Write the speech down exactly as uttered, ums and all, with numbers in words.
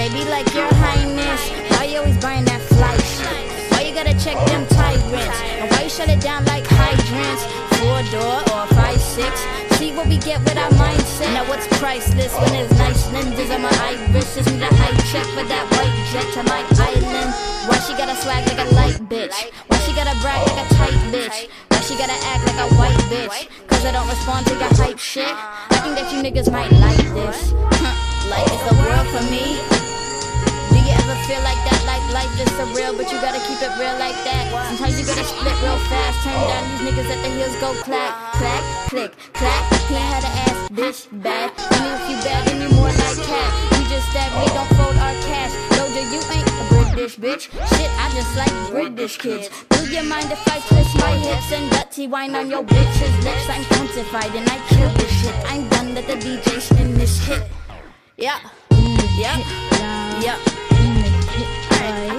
They be like, your highness, why you always buying that fly shit? Why you gotta check them tyrants? And why you shut it down like hydrants? Four door or five six? See what we get with our mindset. Now what's priceless when there's nice lenses on my iris? Just need a high check for that white jet to my island. Why she gotta swag like a light bitch? Why she gotta brag like a tight bitch? Why she gotta act like a white bitch? Cause I don't respond to your hype shit. I think that you niggas might like this. Like it's the world for me. Do you ever feel like that? Like life is surreal, but you gotta keep it real like that. Sometimes you gotta split real fast. Turn down these niggas at the heels go clack, clack, click, clack. He had an ass, bitch, bad. I mean if you bad, then you more like cat. We just stab me, don't fold our cash. Doja, you ain't a British bitch. Shit, I just like British kids. Do you mind if I twist my hips and dirty wine on your bitch's lips? I'm counterfied and I kill this shit. I'm done, let the D J spin this hit. Yeah, yeah, yeah. Alright,